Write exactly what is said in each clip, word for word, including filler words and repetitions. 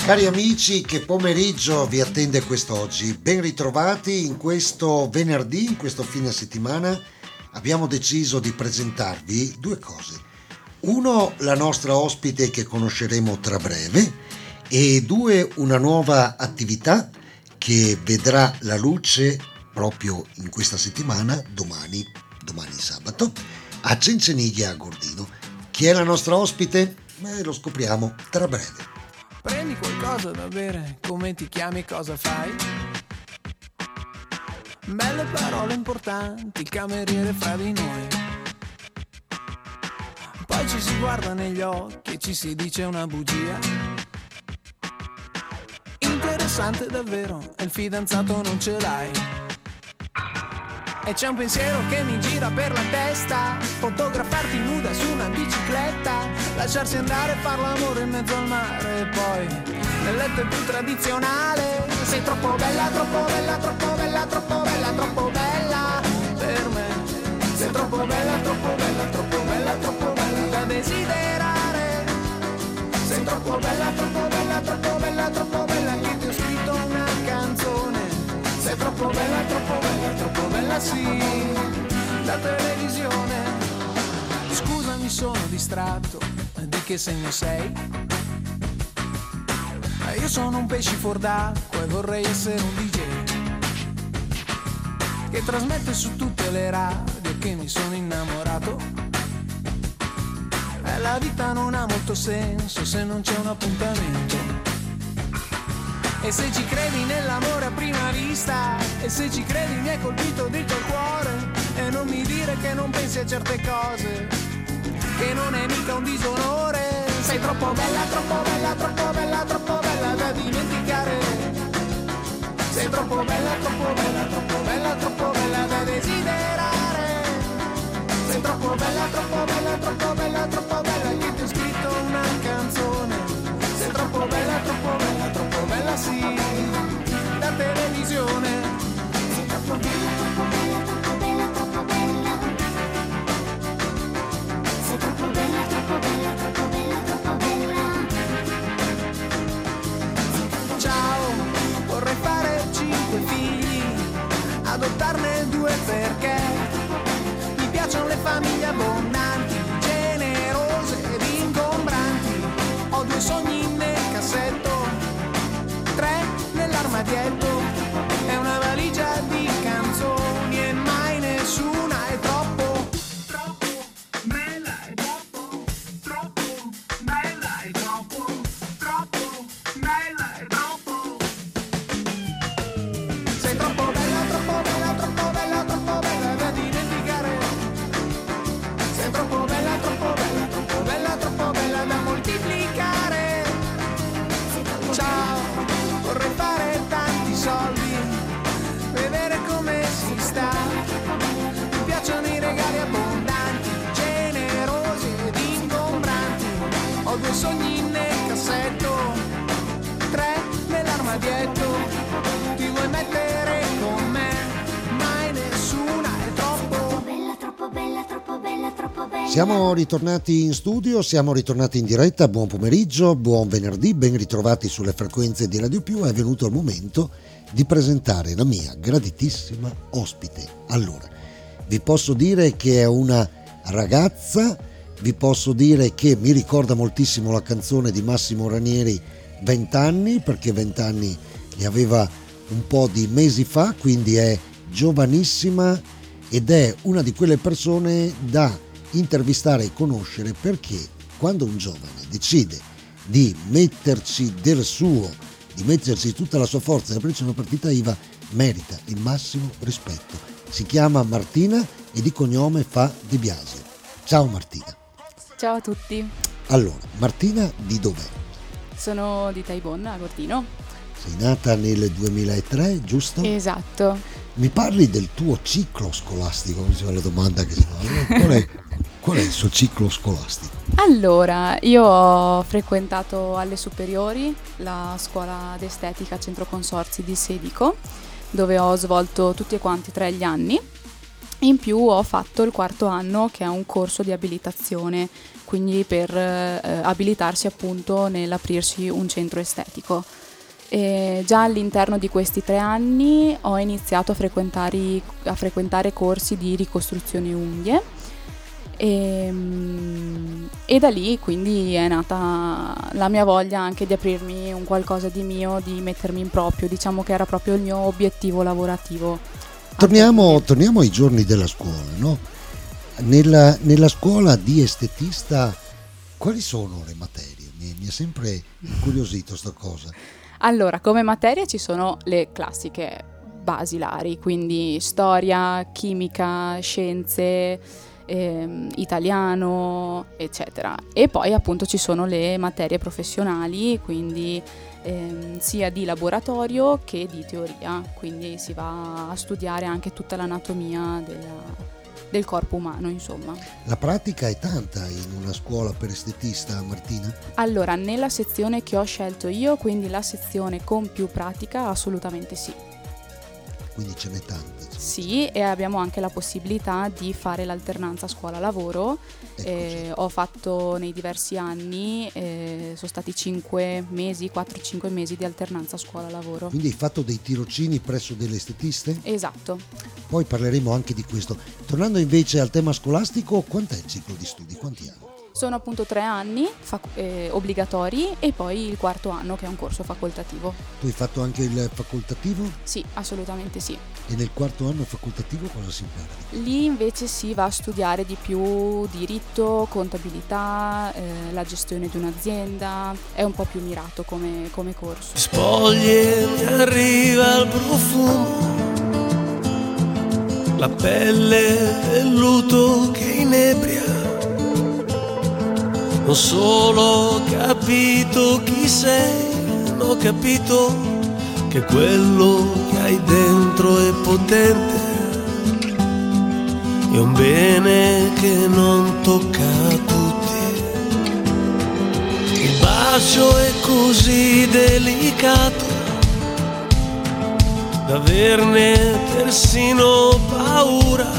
Cari amici, che pomeriggio vi attende quest'oggi? Ben ritrovati in questo venerdì, in questo fine settimana. Abbiamo deciso di presentarvi due cose. Uno, la nostra ospite che conosceremo tra breve, e due, una nuova attività che vedrà la luce proprio in questa settimana, domani, domani sabato, a Cenceniglia a Gordino. Chi è la nostra ospite? Beh, lo scopriamo tra breve. Prendi qualcosa da bere, come ti chiami, cosa fai? Belle parole importanti, il cameriere fra di noi. Poi ci si guarda negli occhi e ci si dice una bugia. Interessante davvero, e il fidanzato non ce l'hai. E c'è un pensiero che mi gira per la testa: fotografarti nuda su una bicicletta, lasciarsi andare e far l'amore in mezzo al mare. E poi nel letto è più tradizionale: sei troppo bella, troppo bella, troppo bella, troppo bella, troppo bella per me. Sei troppo bella, troppo bella, troppo bella, troppo bella da desiderare. Sei troppo bella, troppo bella, troppo bella, troppo bella che ti ho scritto una canzone. Sei troppo bella, troppo bella, troppo bella, sì, da televisione. Scusami, sono distratto, di che segno sei? Io sono un pesce fuor d'acqua e vorrei essere un D J che trasmette su tutte le radio che mi sono innamorato. E la vita non ha molto senso se non c'è un appuntamento. E se ci credi nell'amore a prima vista, e se ci credi mi hai colpito dritto al cuore. E non mi dire che non pensi a certe cose, che non è mica un disonore. Sei troppo bella, troppo bella, troppo bella, troppo bella da dimenticare. Sei troppo bella, troppo bella, troppo bella, troppo bella da desiderare. Sei troppo bella, troppo bella, troppo bella, troppo bella che ti ho scritto una canzone. Sei troppo bella, troppo bella, troppo bella, sì, da televisione. Sei troppo bella, troppo bella, troppo bella, troppo bella. Sei troppo bella, troppo bella, troppo bella, troppo bella. Ciao, vorrei fare cinque figli, adottarne due perché mi piacciono le famiglie abbondanti, generose ed ingombranti. Ho due sogni nel cassetto, tre nell'armadietto, è una valigia di canzoni e mai nessuna è troppo. Troppo bella è troppo, troppo bella è troppo, troppo bella è troppo. Sei troppo bella, troppo bella, troppo bella, troppo bella da dimenticare. Sei troppo bella, troppo bella, troppo bella, troppo bella da moltiplicare. Ciao, vorrei fare tanti soldi, vedere come si sta. Mi piacciono i regali abbondanti, generosi ed ingombranti. Ho due sogni nel cassetto, tre nell'armadietto. Ti vuoi mettere con me? Mai nessuna è troppo bella, troppo bella, troppo bella, troppo bella. Siamo ritornati in studio, siamo ritornati in diretta, buon pomeriggio, buon venerdì, ben ritrovati sulle frequenze di Radio Più. È venuto il momento di presentare la mia graditissima ospite. Allora, vi posso dire che è una ragazza, vi posso dire che mi ricorda moltissimo la canzone di Massimo Ranieri, vent'anni, perché vent'anni li aveva un po' di mesi fa, quindi è giovanissima ed è una di quelle persone da intervistare e conoscere, perché quando un giovane decide di metterci del suo, di metterci tutta la sua forza e aprirci una partita I V A, merita il massimo rispetto. Si chiama Martina e di cognome fa De Biasi. Ciao Martina. Ciao a tutti. Allora, Martina di dov'è? Sono di Taibon, a Gordino. Sei nata nel duemilatré, giusto? Esatto. Mi parli del tuo ciclo scolastico? Questa è la domanda che si fa. Qual è, qual è il suo ciclo scolastico? Allora, io ho frequentato alle superiori la scuola d'estetica Centro Consorzi di Sedico, dove ho svolto tutti quanti tre gli anni. In più ho fatto il quarto anno, che è un corso di abilitazione quindi per eh, abilitarsi appunto nell'aprirsi un centro estetico. E già all'interno di questi tre anni ho iniziato a frequentare, a frequentare corsi di ricostruzione unghie e, e da lì quindi è nata la mia voglia anche di aprirmi un qualcosa di mio, di mettermi in proprio, diciamo che era proprio il mio obiettivo lavorativo. Torniamo, torniamo ai giorni della scuola, no? Nella, nella scuola di estetista quali sono le materie? Mi, mi è sempre incuriosito sta cosa. Allora, come materia ci sono le classiche basilari, quindi storia, chimica, scienze, ehm, italiano, eccetera. E poi appunto ci sono le materie professionali, quindi ehm, sia di laboratorio che di teoria, quindi si va a studiare anche tutta l'anatomia della, del corpo umano, insomma. La pratica è tanta in una scuola per estetista, Martina? Allora, nella sezione che ho scelto io, quindi la sezione con più pratica, assolutamente sì. Quindi ce n'è tanta. Sì, e abbiamo anche la possibilità di fare l'alternanza scuola-lavoro. Eh, ho fatto nei diversi anni, eh, sono stati cinque mesi, quattro cinque mesi di alternanza scuola-lavoro. Quindi hai fatto dei tirocini presso delle estetiste? Esatto. Poi parleremo anche di questo. Tornando invece al tema scolastico, quant'è il ciclo di studi? Quanti anni? Sono appunto tre anni fac- eh, obbligatori e poi il quarto anno che è un corso facoltativo. Tu hai fatto anche il facoltativo? Sì, assolutamente sì. E nel quarto anno facoltativo cosa si impara? Lì invece si va a studiare di più diritto, contabilità, eh, la gestione di un'azienda, è un po' più mirato come, come corso. Spoglie, mi arriva il profumo, la pelle del luto che inebria. Non solo ho capito chi sei, ho capito che quello che hai dentro è potente, è un bene che non tocca a tutti. Il bacio è così delicato da averne persino paura,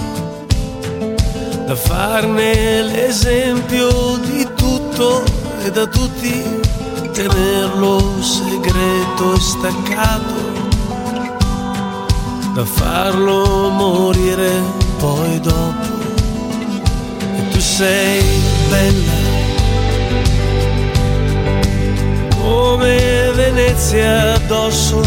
da farne l'esempio di tutto e da tutti tenerlo segreto e staccato, da farlo morire poi dopo. E tu sei bella come Venezia addosso,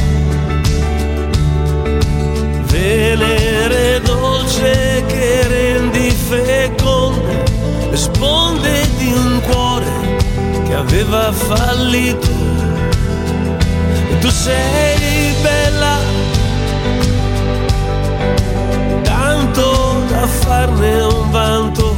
Venere dolce che rendi feconde le sponde di un cuore che aveva fallito. E tu sei bella tanto da farne un vanto,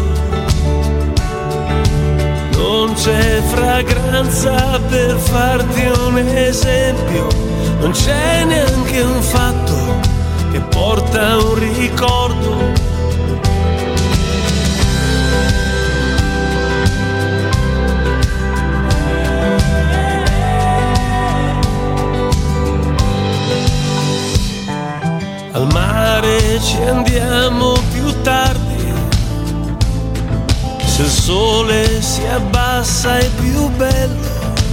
non c'è fragranza per farti un esempio, non c'è neanche un fatto che porta un ricordo. Al mare ci andiamo più tardi, se il sole si abbassa è più bello,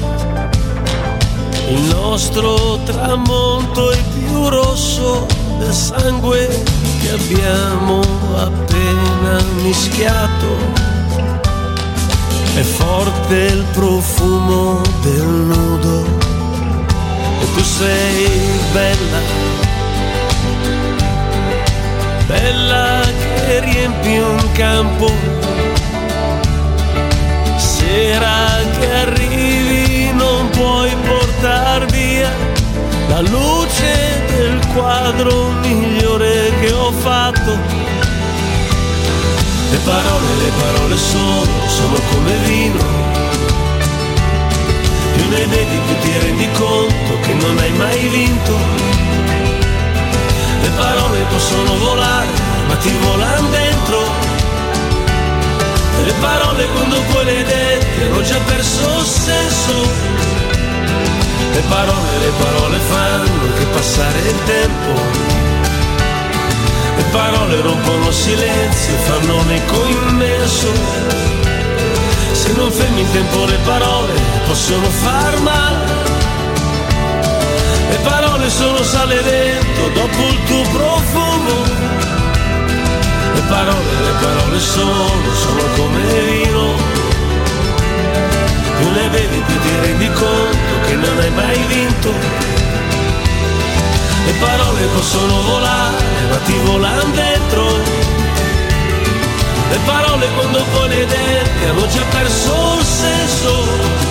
il nostro tramonto è più rosso del sangue che abbiamo appena mischiato, è forte il profumo del nudo. E tu sei bella, bella che riempi un campo, sera che arrivi non puoi portar via la luce del quadro migliore che ho fatto. Le parole, le parole sono, sono come vino, più ne bevi più ti rendi conto che non hai mai vinto. Le parole possono volare ma ti volano dentro, e le parole quando poi le detti hanno già perso senso. Le parole, le parole fanno che passare il tempo, le parole rompono silenzio e fanno un eco immenso. tempo le parole possono far male. Le parole sono sale lento dopo il tuo profumo. Le parole, le parole sono, sono come vino. Più ne bevi più ti rendi conto che non hai mai vinto. Le parole possono volare ma ti volano dentro. Le parole quando poi le detti hanno già perso il senso.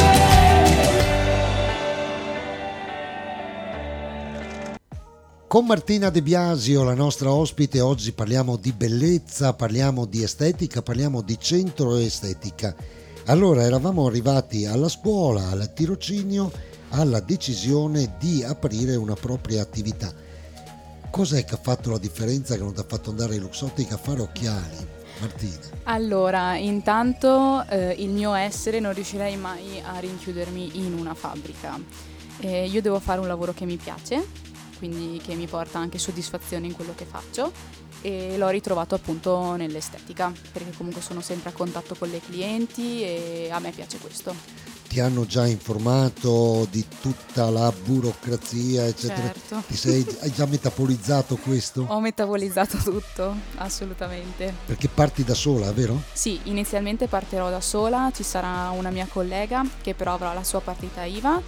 Con Martina De Biasio, la nostra ospite, oggi parliamo di bellezza, parliamo di estetica, parliamo di centro estetica. Allora, eravamo arrivati alla scuola, al tirocinio, alla decisione di aprire una propria attività. Cos'è che ha fatto la differenza che non ti ha fatto andare in Luxottica a fare occhiali, Martina? Allora, intanto eh, il mio essere non riuscirei mai a rinchiudermi in una fabbrica. Eh, io devo fare un lavoro che mi piace, quindi che mi porta anche soddisfazione in quello che faccio, e l'ho ritrovato appunto nell'estetica, perché comunque sono sempre a contatto con le clienti e a me piace questo. Ti hanno già informato di tutta la burocrazia, eccetera? Certo. Ti sei, hai già metabolizzato questo? Ho metabolizzato tutto, assolutamente. Perché parti da sola, vero? Sì, inizialmente partirò da sola, ci sarà una mia collega che però avrà la sua partita I V A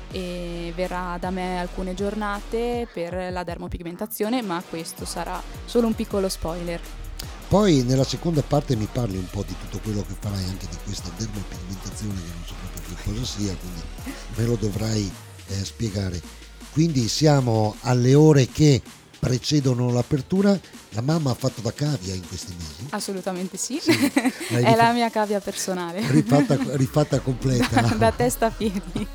e verrà da me alcune giornate per la dermopigmentazione, ma questo sarà solo un piccolo spoiler. Poi nella seconda parte mi parli un po' di tutto quello che farai, anche di questa dermopigmentazione che non so proprio che cosa sia, quindi me lo dovrai eh, spiegare. Quindi siamo alle ore che precedono l'apertura. La mamma ha fatto da cavia in questi mesi? Assolutamente sì, sì. È rifatta, la mia cavia personale. Rifatta, rifatta completa. Da, da testa a piedi.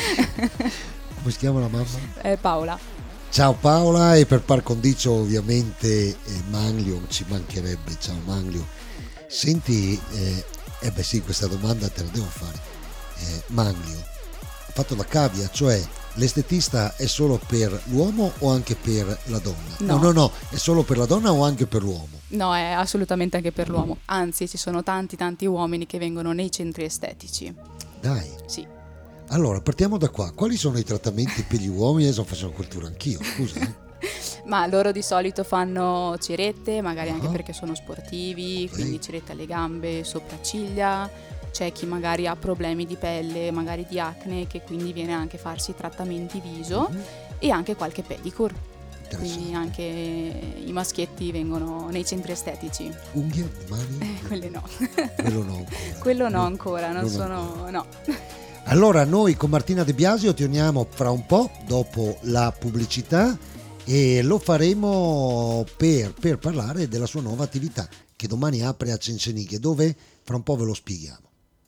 Come si chiama la mamma? Eh, Paola. Ciao Paola, e per par condicio ovviamente eh, Manlio, ci mancherebbe. Ciao Manlio. Senti, eh, eh beh sì, questa domanda te la devo fare. Eh, Manlio, ha fatto la cavia, cioè l'estetista è solo per l'uomo o anche per la donna? No. no, no, no, è solo per la donna o anche per l'uomo? No, è assolutamente anche per l'uomo. Anzi, ci sono tanti tanti uomini che vengono nei centri estetici. Dai. Sì. Allora, partiamo da qua. Quali sono i trattamenti per gli uomini? Adesso faccio cultura anch'io, scusa. Eh. Ma loro di solito fanno cerette, magari anche Ah. perché sono sportivi, Ok. quindi cerette alle gambe, sopracciglia. C'è chi magari ha problemi di pelle, magari di acne, che quindi viene anche a farsi trattamenti viso Mhm. e anche qualche pedicure. Quindi Interessante. anche i maschietti vengono nei centri estetici. Unghie, mani? Eh, quelle no. Quello no ancora. Quello no ancora, non, non sono... ancora. no. Allora, noi con Martina De Biasio torniamo fra un po', dopo la pubblicità, e lo faremo per, per parlare della sua nuova attività che domani apre a Cencenighe, dove fra un po' ve lo spieghiamo.